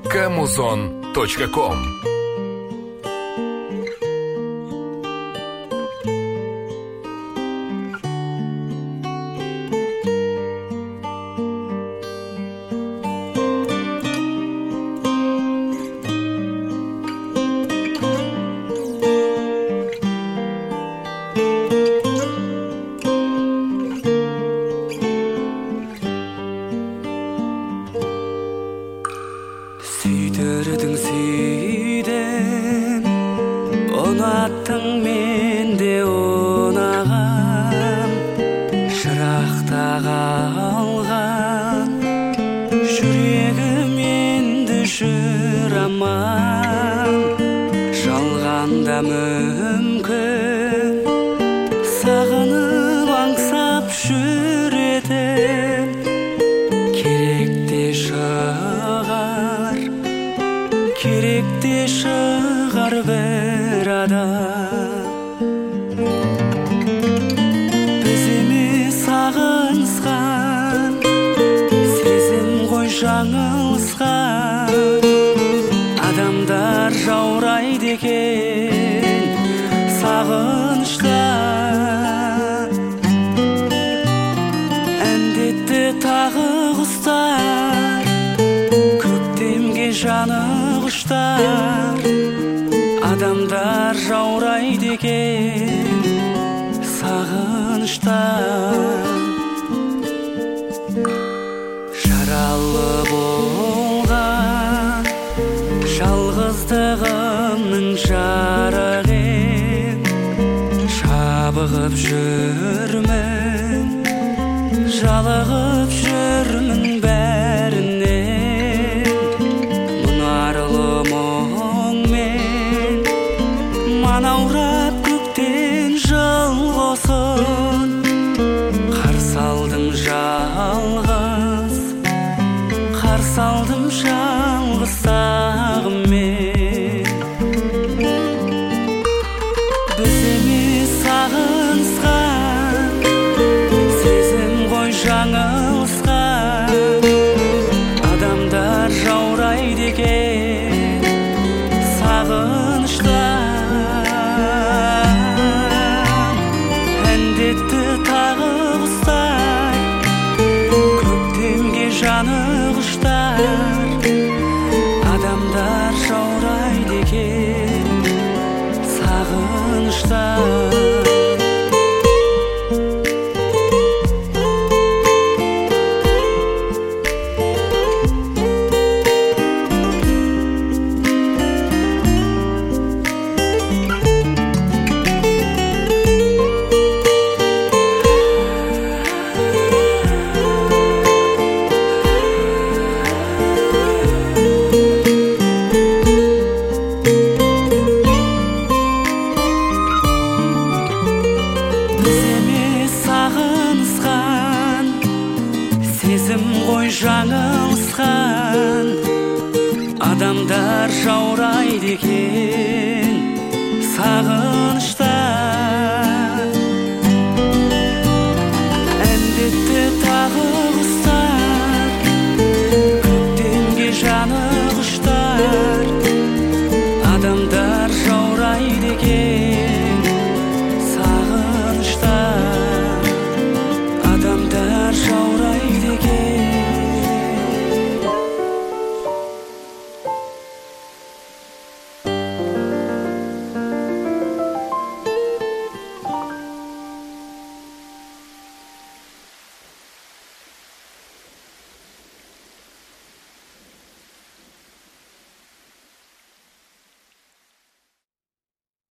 kamuzon.com. Сүйдірдің сүйдім, ұнаттың менде ұнаған, шырақта қалған жүрегім енді жүр аман. Жалғанда мүмкін сағынып аңсап жүретін, керек те шығар бір адам. Біз емес сағынысқан, сезім ғой жаңылысқан, адамдар жаурайды екен сағынышта. Әндетті тағы құстар, көктемге жаны құштар, адамдар жаурайды екен сағынышта. Жаралы болған жалғыздығымның жарығын жабығып жүрмін, жалығып жүрмін бәрінен. Мұнарлы мұңмен манаурап көктен жылғысын, қарсы алдым жалғыз, қарсы алдым жалғыз сағыммен. Біз емес сағынысқан, сезім ғой жаңылысқан, адамдар жаурайды екен сағынышта. Әндетті тағы құстар, көктемге жаны құштар, адамдар жаурайды екен сағынышта. Сезім ғой жаңылысқан, адамдар жаурайды екен